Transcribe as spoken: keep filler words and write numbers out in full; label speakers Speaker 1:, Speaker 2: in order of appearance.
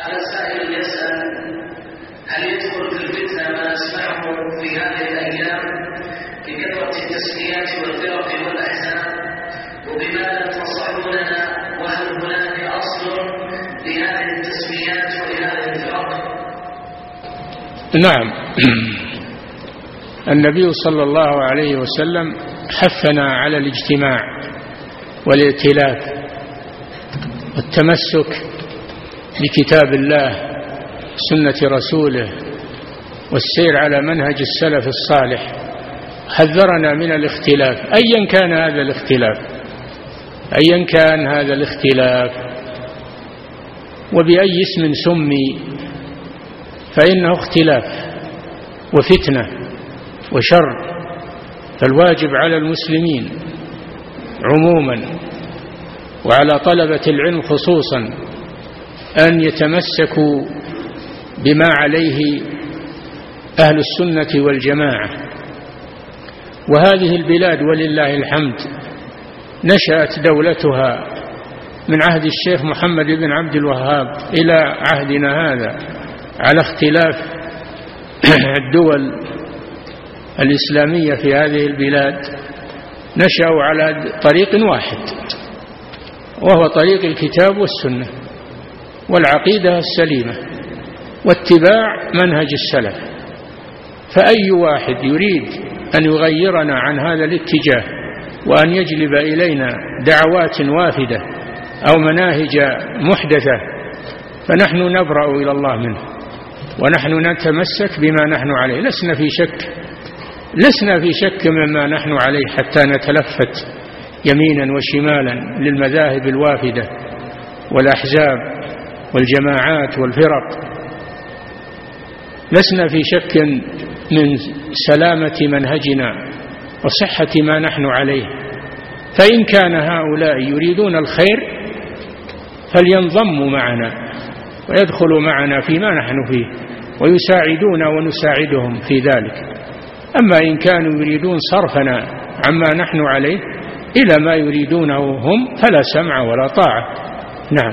Speaker 1: هذا السائل يسأل: هل يدخل في الفتنة ما نسمعه في هذه الأيام بكثرة التسميات والفرق والأحزاب، وبماذا تنصحوننا، وهل هناك أصل لهذه التسميات ولهذه الفرق؟
Speaker 2: نعم، النبي صلى الله عليه وسلم حثنا على الاجتماع والائتلاف والتمسك بكتاب الله سنة رسوله والسير على منهج السلف الصالح. حذرنا من الاختلاف أيا كان هذا الاختلاف أيا كان هذا الاختلاف وبأي اسم سمي، فإنه اختلاف وفتنة وشر. فالواجب على المسلمين عموما وعلى طلبة العلم خصوصا أن يتمسكوا بما عليه أهل السنة والجماعة. وهذه البلاد ولله الحمد نشأت دولتها من عهد الشيخ محمد بن عبد الوهاب إلى عهدنا هذا على اختلاف الدول الإسلامية في هذه البلاد. نشأوا على طريق واحد، وهو طريق الكتاب والسنة والعقيدة السليمة واتباع منهج السلف. فأي واحد يريد أن يغيرنا عن هذا الاتجاه وأن يجلب إلينا دعوات وافدة أو مناهج محدثة فنحن نبرأ إلى الله منه، ونحن نتمسك بما نحن عليه. لسنا في شك لسنا في شك مما نحن عليه حتى نتلفت يمينا وشمالا للمذاهب الوافدة والأحزاب والجماعات والفرق. لسنا في شك من سلامة منهجنا وصحة ما نحن عليه. فإن كان هؤلاء يريدون الخير فلينضموا معنا ويدخلوا معنا فيما نحن فيه ويساعدون ونساعدهم في ذلك. أما إن كانوا يريدون صرفنا عما نحن عليه إلى ما يريدونه هم فلا سمع ولا طاعة. نعم.